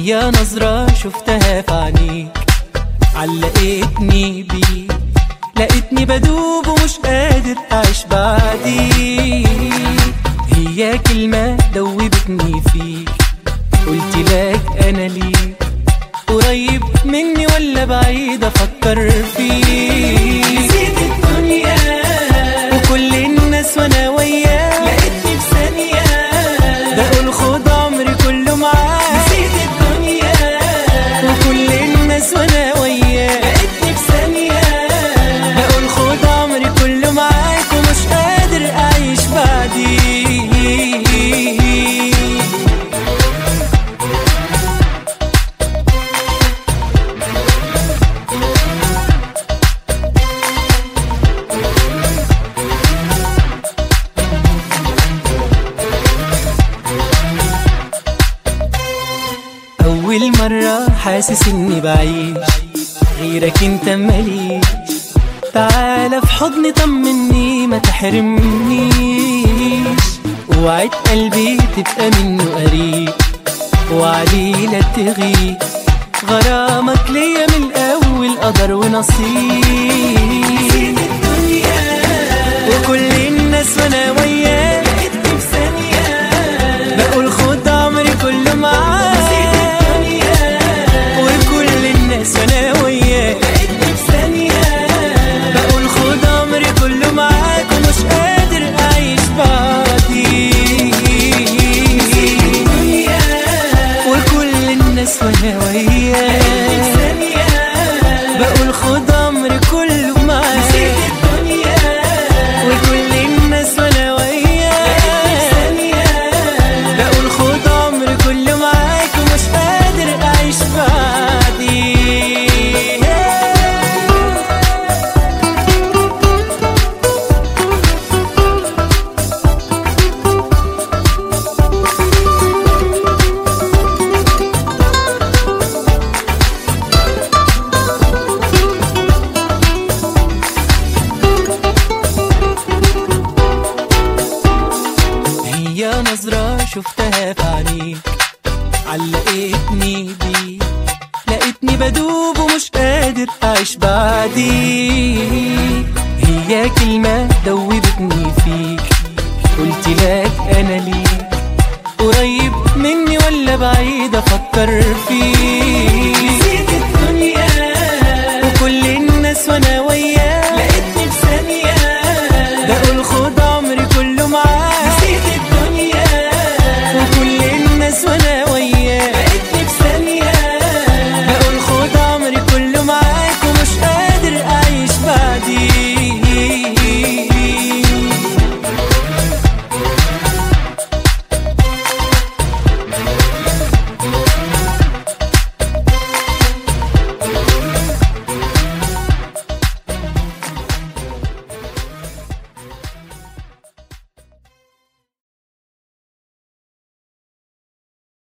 هي نظرة شفتها في عينيك علقتني بيك، لقيتني بدوب ومش قادر أعيش بعديك. هي كلمة دوبتني فيك، قلت لك أنا ليك، قريب مني ولا بعيد أفكر فيك. نسيت الدنيا وكل الناس وأنا وياك، لقيتني في ثانية بقول خد عمري كله معاك. نسيت الدنيا وكل الناس وأنا وياك، لقيتني في ثانية بقول خد عمري كله معاك، ومش قادر أعيش بعديك. أول مرة حاسس إني بعيش غيرك انت ماليش، تعالى في حضني طمني ما تحرمنيش، وعد قلبي تبقى منه قريب وعليه لا تغيب، غرامك ليا من الأول قدر ونصيب. نسيت الدنيا وكل الناس وانا وياك، لقيتني في ثانية بقول خد عمري كله معاك. وانا وياك لقيتني في ثانية بقول خد عمري كله معاك، ومش قادر أعيش بعديك. وكل الناس وانا وياك لقيتني في ثانية بقول خد عمري كله معاك. وكل الناس وانا وياك لقيتني في ثانية بقول خد عمري كله معاك، ومش قادر أعيش بعديك. هي نظرة شفتها في عينيك علقتني بيك، لقيتني بدوب ومش قادر أعيش بعديك. هي كلمة دوبتني فيك، قلت لك أنا ليك، قريب مني ولا بعيد أفكر فيك.